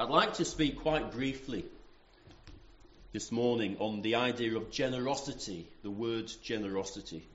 I'd like to speak quite briefly this morning on the idea of generosity, the word generosity.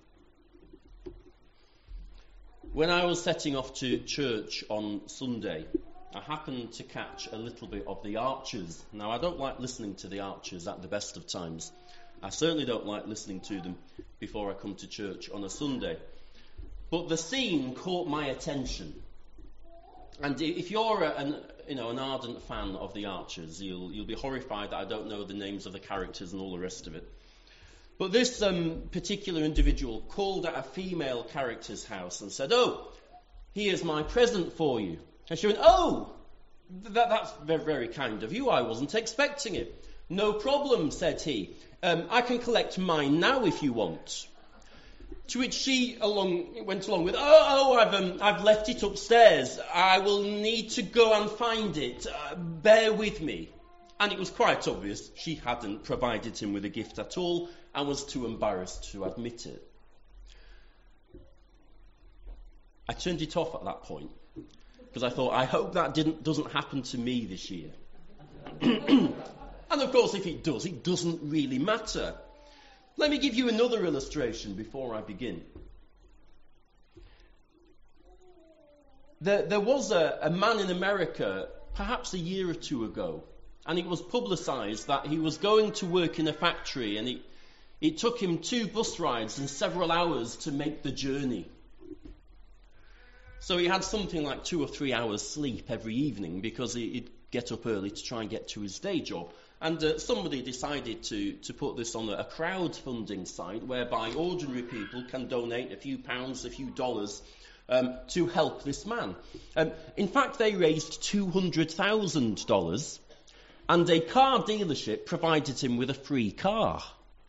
When I was setting off to church on Sunday, I happened to catch a little bit of the Archers. Now, I don't like listening to the Archers at the best of times. I certainly don't like listening to them before I come to church on a Sunday. But the scene caught my attention. And if you're an ardent fan of the Archers, you'll be horrified that I don't know the names of the characters and all the rest of it. But this particular individual called at a female character's house and said, "Oh, here's my present for you." And she went, "Oh, that's very, very kind of you. I wasn't expecting it." "No problem," said he. "I can collect mine now if you want." To which she went along with, I've left it upstairs. I will need to go and find it. Bear with me." And it was quite obvious she hadn't provided him with a gift at all and was too embarrassed to admit it. I turned it off at that point because I thought, I hope that doesn't happen to me this year. And of course, if it does, it doesn't really matter. Let me give you another illustration before I begin. There was a man in America, perhaps a year or two ago, and it was publicised that he was going to work in a factory, and it took him 2 bus rides and several hours to make the journey. So he had something like 2 or 3 hours sleep every evening because he'd get up early to try and get to his day job. And somebody decided to put this on a crowdfunding site whereby ordinary people can donate a few pounds, a few dollars to help this man. In fact, they raised $200,000 and a car dealership provided him with a free car.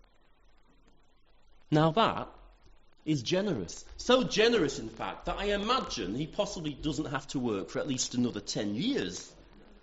Now that is generous. So generous, in fact, that I imagine he possibly doesn't have to work for at least another 10 years.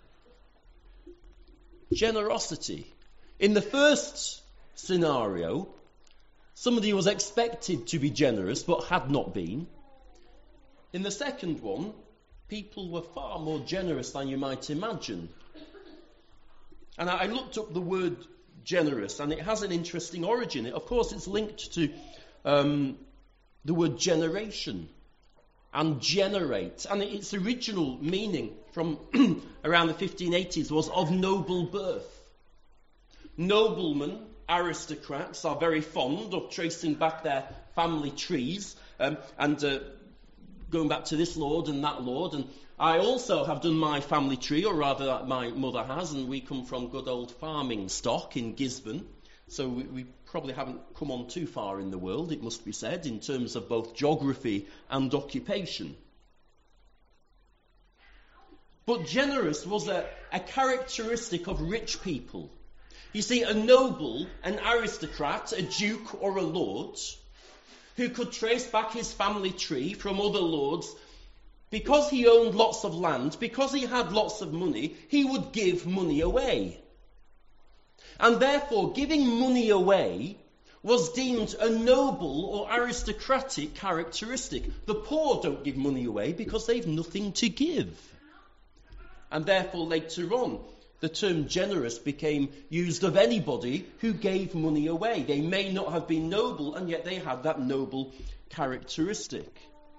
Generosity. In the first scenario, somebody was expected to be generous but had not been. In the second one, people were far more generous than you might imagine. And I looked up the word generous, and it has an interesting origin. Of course, it's linked to the word generation and generate. And its original meaning from around the 1580s was of noble birth. Noblemen, aristocrats, are very fond of tracing back their family trees and going back to this lord and that lord. And I also have done my family tree, or rather my mother has, and we come from good old farming stock in Gisborne. So we probably haven't come on too far in the world, it must be said, in terms of both geography and occupation. But generous was a characteristic of rich people. You see, a noble, an aristocrat, a duke or a lord, who could trace back his family tree from other lords, because he owned lots of land, because he had lots of money, he would give money away. And therefore, giving money away was deemed a noble or aristocratic characteristic. The poor don't give money away because they've nothing to give. And therefore, later on, the term generous became used of anybody who gave money away. They may not have been noble, and yet they had that noble characteristic.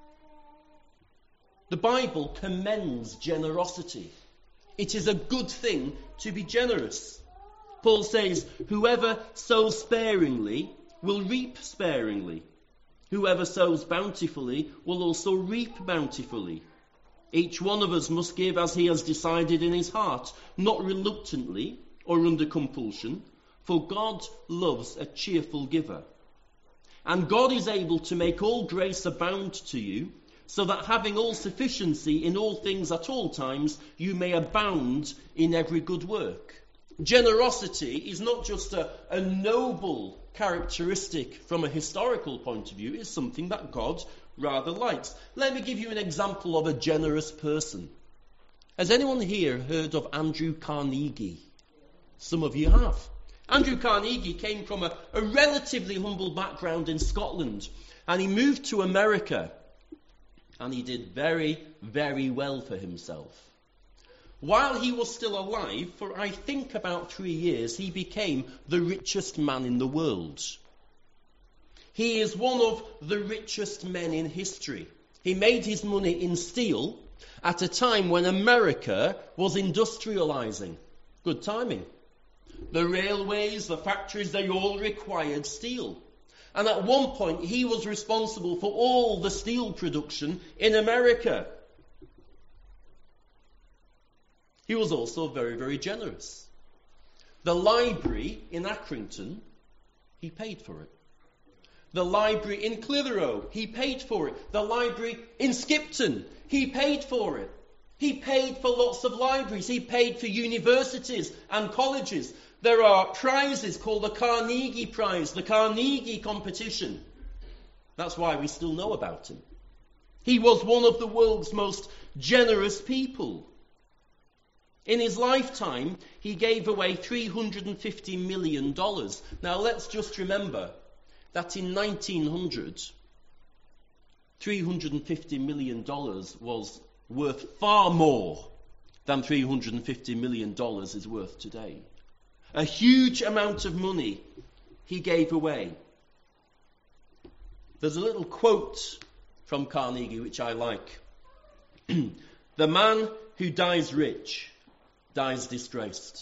The Bible commends generosity. It is a good thing to be generous. Paul says, "Whoever sows sparingly will reap sparingly. Whoever sows bountifully will also reap bountifully. Each one of us must give as he has decided in his heart, not reluctantly or under compulsion, for God loves a cheerful giver. And God is able to make all grace abound to you, so that having all sufficiency in all things at all times, you may abound in every good work." Generosity is not just a noble characteristic from a historical point of view, it's something that God rather likes. Let me give you an example of a generous person. Has anyone here heard of Andrew Carnegie? Some of you have. Andrew Carnegie came from a relatively humble background in Scotland, and he moved to America, and he did very, very well for himself. While he was still alive, for I think about 3 years, he became the richest man in the world. He is one of the richest men in history. He made his money in steel at a time when America was industrializing. Good timing. The railways, the factories, they all required steel. And at one point, he was responsible for all the steel production in America. He was also very, very generous. The library in Accrington, he paid for it. The library in Clitheroe, he paid for it. The library in Skipton, he paid for it. He paid for lots of libraries. He paid for universities and colleges. There are prizes called the Carnegie Prize, the Carnegie Competition. That's why we still know about him. He was one of the world's most generous people. In his lifetime, he gave away $350 million. Now let's just remember that in 1900, $350 million was worth far more than $350 million is worth today. A huge amount of money he gave away. There's a little quote from Carnegie which I like. The man who dies rich dies disgraced.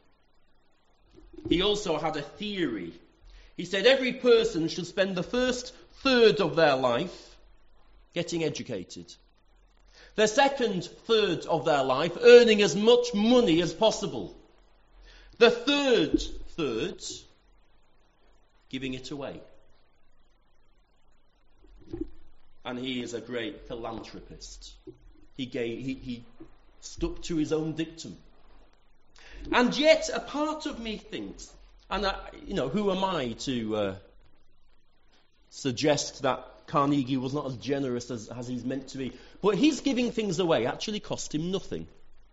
He also had a theory. He said every person should spend the first third of their life getting educated. The second third of their life earning as much money as possible. The third giving it away. And he is a great philanthropist. He stuck to his own dictum. And yet a part of me thinks, and who am I to suggest that Carnegie was not as generous as he's meant to be, but his giving things away actually cost him nothing.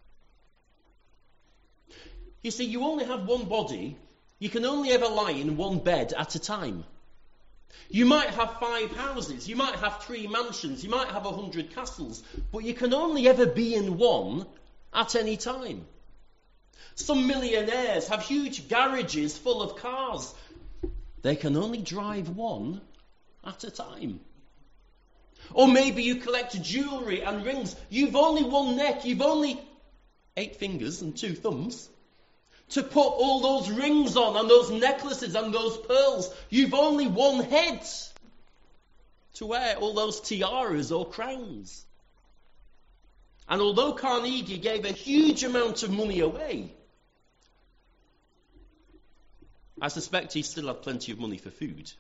You see, you only have one body. You can only ever lie in one bed at a time. You might have 5 houses. You might have 3 mansions. You might have 100 castles. But you can only ever be in one at any time. Some millionaires have huge garages full of cars. They can only drive one at a time. Or maybe you collect jewellery and rings. You've only one neck. You've only 8 fingers and 2 thumbs. To put all those rings on and those necklaces and those pearls. You've only one head to wear all those tiaras or crowns. And although Carnegie gave a huge amount of money away, I suspect he still had plenty of money for food.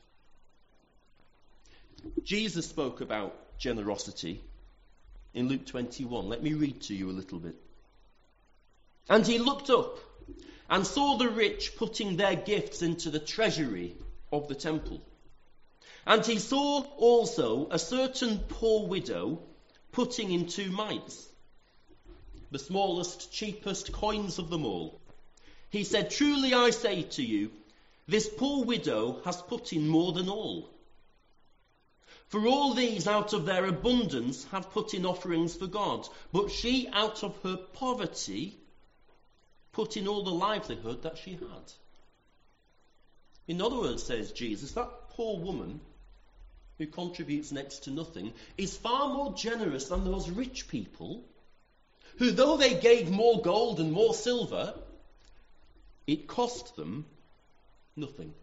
Jesus spoke about generosity in Luke 21. Let me read to you a little bit. And he looked up and saw the rich putting their gifts into the treasury of the temple. And he saw also a certain poor widow putting in 2 mites, the smallest, cheapest coins of them all. He said, "Truly I say to you, this poor widow has put in more than all. For all these out of their abundance have put in offerings for God, but she out of her poverty put in all the livelihood that she had." In other words, says Jesus, that poor woman who contributes next to nothing is far more generous than those rich people who, though they gave more gold and more silver, it cost them nothing.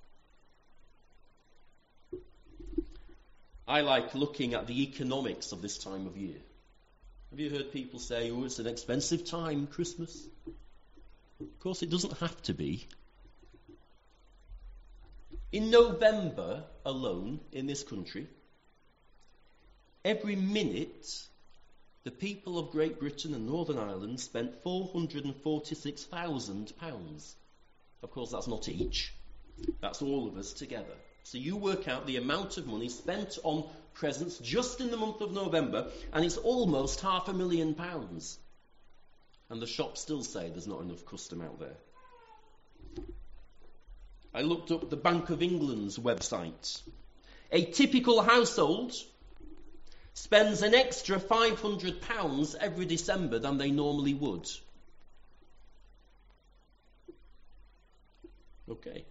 I like looking at the economics of this time of year. Have you heard people say, "Oh, it's an expensive time, Christmas"? Of course, it doesn't have to be. In November alone, in this country, every minute, the people of Great Britain and Northern Ireland spent £446,000. Of course, that's not each. That's all of us together. So you work out the amount of money spent on presents just in the month of November, and it's almost £500,000. And the shops still say there's not enough custom out there. I looked up the Bank of England's website. A typical household spends an extra £500 every December than they normally would. Okay.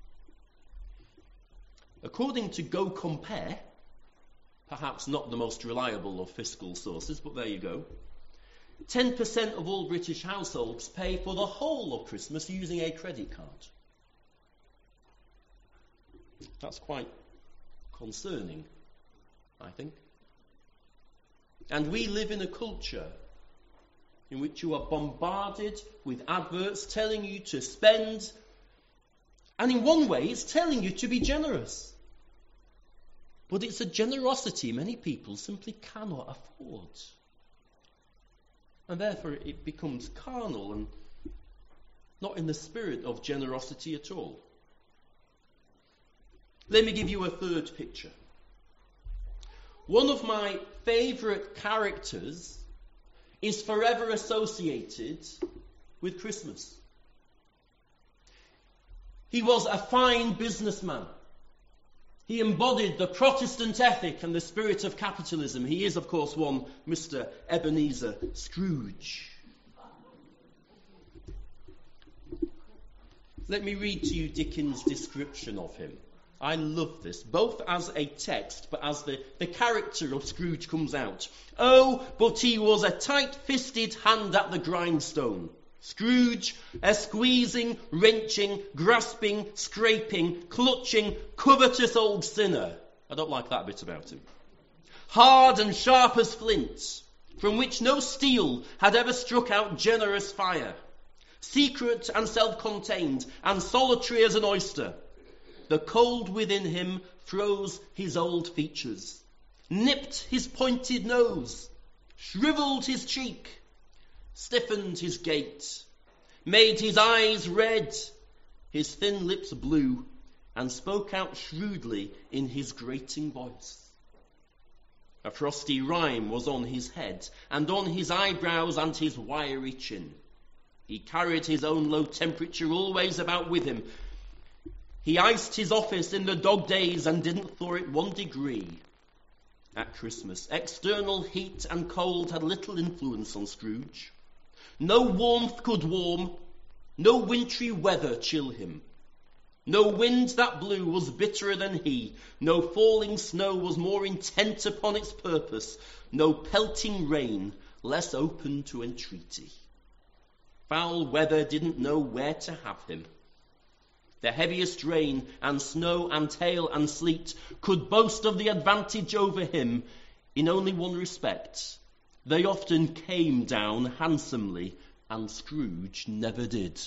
According to Go Compare, perhaps not the most reliable of fiscal sources, but there you go, 10% of all British households pay for the whole of Christmas using a credit card. That's quite concerning, I think. And we live in a culture in which you are bombarded with adverts telling you to spend, and in one way it's telling you to be generous. But it's a generosity many people simply cannot afford. And therefore it becomes carnal and not in the spirit of generosity at all. Let me give you a third picture. One of my favourite characters is forever associated with Christmas. He was a fine businessman. He embodied the Protestant ethic and the spirit of capitalism. He is, of course, one Mr. Ebenezer Scrooge. Let me read to you Dickens' description of him. I love this, both as a text, but as the character of Scrooge comes out. Oh, but he was a tight-fisted hand at the grindstone. Scrooge, a squeezing, wrenching, grasping, scraping, clutching, covetous old sinner. I don't like that bit about him. Hard and sharp as flint, from which no steel had ever struck out generous fire. Secret and self-contained, and solitary as an oyster. The cold within him froze his old features, nipped his pointed nose, shrivelled his cheek, stiffened his gait, made his eyes red, his thin lips blue, and spoke out shrewdly in his grating voice. A frosty rime was on his head, and on his eyebrows and his wiry chin. He carried his own low temperature always about with him. He iced his office in the dog days and didn't thaw it 1 degree. At Christmas, external heat and cold had little influence on Scrooge. No warmth could warm, no wintry weather chill him. No wind that blew was bitterer than he, no falling snow was more intent upon its purpose, no pelting rain less open to entreaty. Foul weather didn't know where to have him. The heaviest rain and snow and hail and sleet could boast of the advantage over him in only one respect. They often came down handsomely, and Scrooge never did.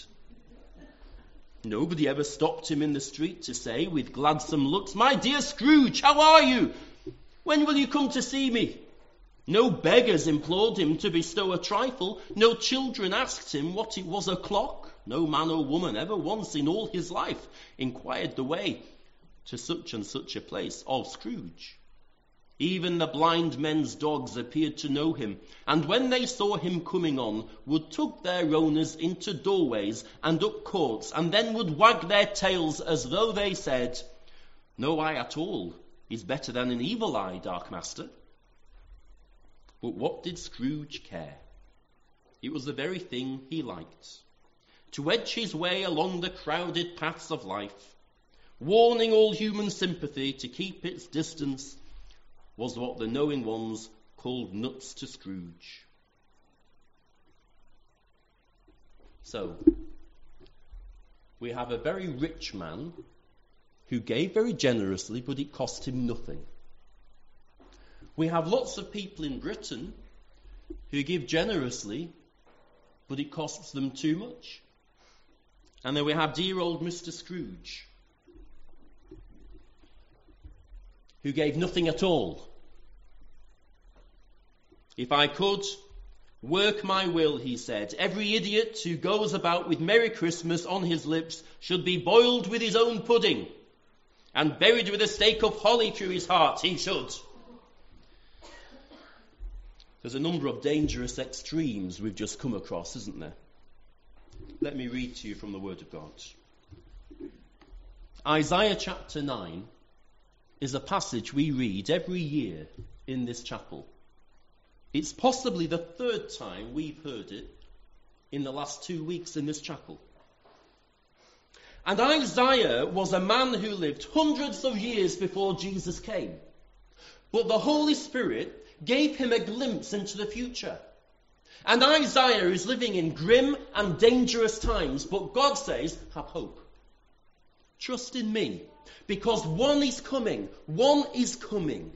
Nobody ever stopped him in the street to say, with gladsome looks, "My dear Scrooge, how are you? When will you come to see me?" No beggars implored him to bestow a trifle. No children asked him what it was o'clock. No man or woman ever once in all his life inquired the way to such and such a place of Scrooge. Even the blind men's dogs appeared to know him, and when they saw him coming on, would tug their owners into doorways and up courts, and then would wag their tails as though they said, "No eye at all is better than an evil eye, Dark Master." But what did Scrooge care? It was the very thing he liked. To edge his way along the crowded paths of life, warning all human sympathy to keep its distance, was what the knowing ones called nuts to Scrooge. So, we have a very rich man who gave very generously, but it cost him nothing. We have lots of people in Britain who give generously, but it costs them too much. And then we have dear old Mr. Scrooge, who gave nothing at all. "If I could work my will," he said, "every idiot who goes about with Merry Christmas on his lips should be boiled with his own pudding and buried with a stake of holly through his heart, he should." There's a number of dangerous extremes we've just come across, isn't there? Let me read to you from the Word of God. Isaiah chapter 9 is a passage we read every year in this chapel. It's possibly the third time we've heard it in the last 2 weeks in this chapel. And Isaiah was a man who lived hundreds of years before Jesus came. But the Holy Spirit gave him a glimpse into the future. And Isaiah is living in grim and dangerous times, but God says, have hope. Trust in me, because one is coming. One is coming.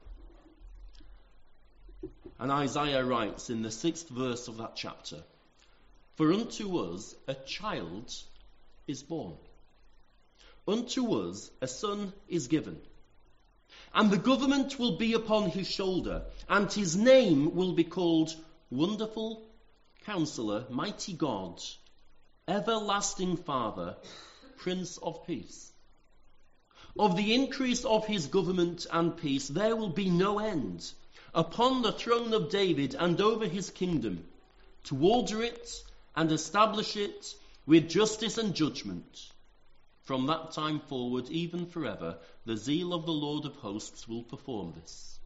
And Isaiah writes in the 6th verse of that chapter, for unto us a child is born. Unto us a son is given. And the government will be upon his shoulder, and his name will be called Wonderful Counselor, Mighty God, Everlasting Father, Prince of Peace. Of the increase of his government and peace there will be no end, upon the throne of David and over his kingdom, to order it and establish it with justice and judgment. From that time forward, even forever, the zeal of the Lord of hosts will perform this.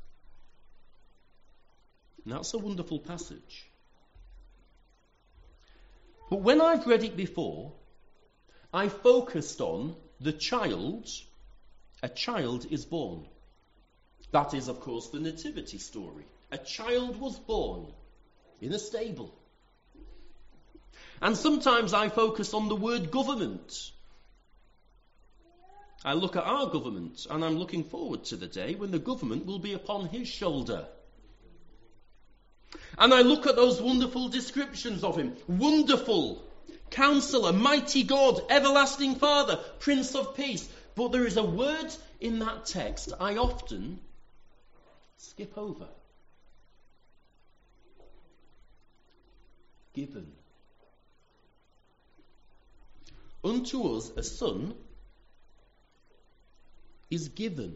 And that's a wonderful passage. But when I've read it before, I focused on the child. A child is born. That is, of course, the nativity story. A child was born in a stable. And sometimes I focus on the word government. I look at our government, and I'm looking forward to the day when the government will be upon his shoulder. And I look at those wonderful descriptions of him. Wonderful Counselor, Mighty God, Everlasting Father, Prince of Peace. But there is a word in that text I often skip over. Given. Unto us a son is given.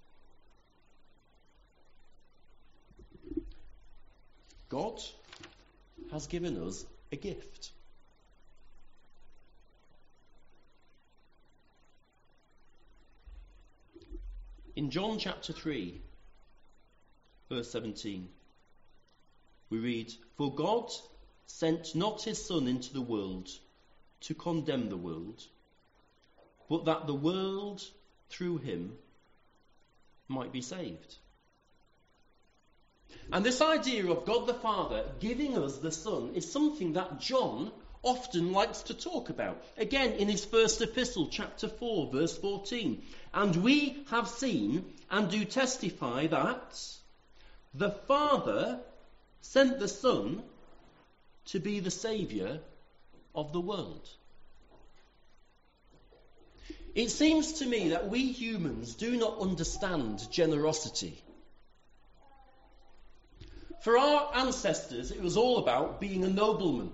God has given us a gift. In John chapter 3, verse 17, we read, for God sent not his Son into the world to condemn the world, but that the world through him might be saved. And this idea of God the Father giving us the Son is something that John often likes to talk about. Again, in his first epistle, chapter 4, verse 14. And we have seen and do testify that the Father sent the Son to be the Saviour of the world. It seems to me that we humans do not understand generosity. For our ancestors, it was all about being a nobleman.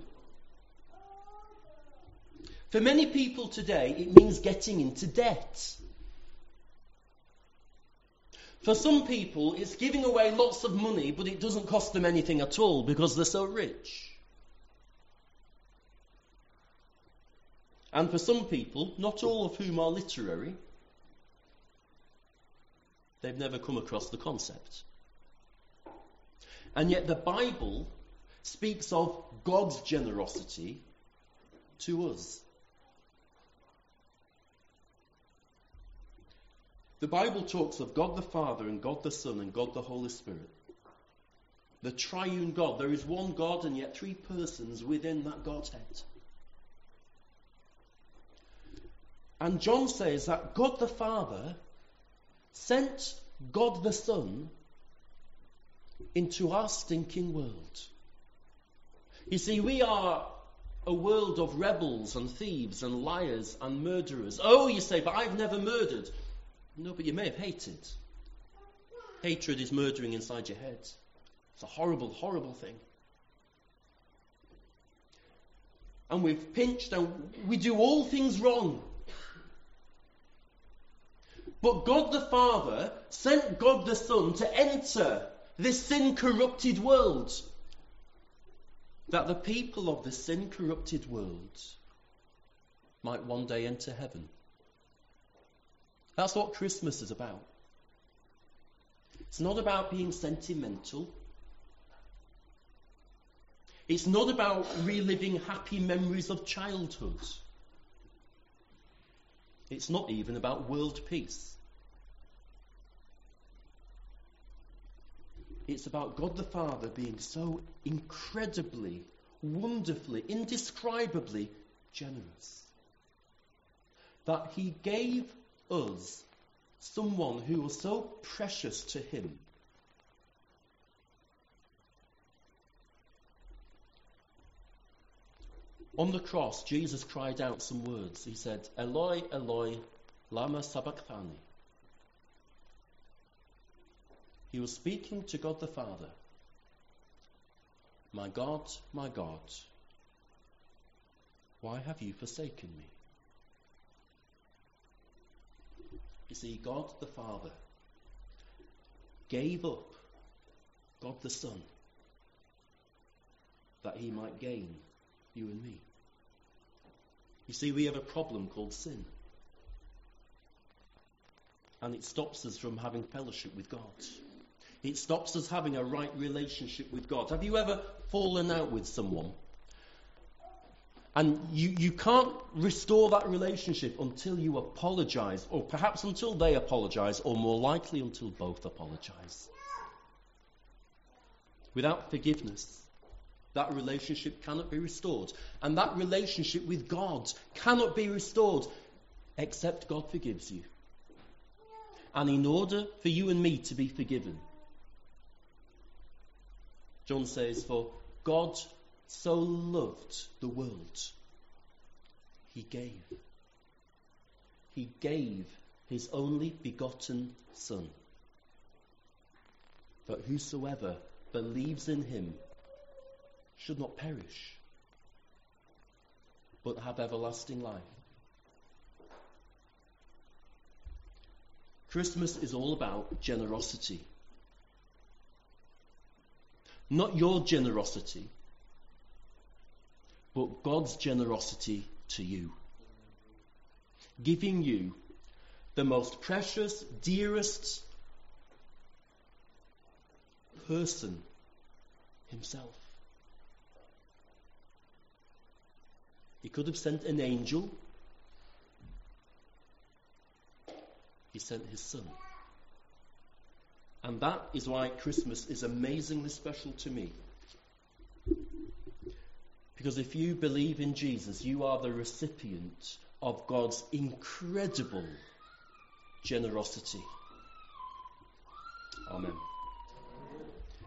For many people today, it means getting into debt. For some people, it's giving away lots of money, but it doesn't cost them anything at all because they're so rich. And for some people, not all of whom are literary, they've never come across the concept. And yet the Bible speaks of God's generosity to us. The Bible talks of God the Father and God the Son and God the Holy Spirit. The triune God. There is one God and yet three persons within that Godhead. And John says that God the Father sent God the Son into our stinking world. You see, we are a world of rebels and thieves and liars and murderers. Oh, you say, but I've never murdered. No, but you may have hated. Hatred is murdering inside your head. It's a horrible, horrible thing. And we've pinched and we do all things wrong. But God the Father sent God the Son to enter this sin-corrupted world, that the people of the sin-corrupted world might one day enter heaven. That's what Christmas is about. It's not about being sentimental. It's not about reliving happy memories of childhood. It's not even about world peace. It's about God the Father being so incredibly, wonderfully, indescribably generous that he gave us someone who was so precious to him. On the cross, Jesus cried out some words. He said, Eloi, Eloi, lama sabachthani. He was speaking to God the Father. My God, why have you forsaken me? You see, God the Father gave up God the Son that he might gain you and me. You see, we have a problem called sin. And it stops us from having fellowship with God. It stops us having a right relationship with God. Have you ever fallen out with someone? And you can't restore that relationship until you apologize, or perhaps until they apologize, or more likely until both apologize. Without forgiveness, that relationship cannot be restored. And that relationship with God cannot be restored except God forgives you. And in order for you and me to be forgiven, John says, for God so loved the world, he gave. He gave his only begotten Son, that whosoever believes in him should not perish, but have everlasting life. Christmas is all about generosity. Not your generosity, but God's generosity to you. Giving you the most precious, dearest person himself. He could have sent an angel. He sent his Son. And that is why Christmas is amazingly special to me. Because if you believe in Jesus, you are the recipient of God's incredible generosity. Amen.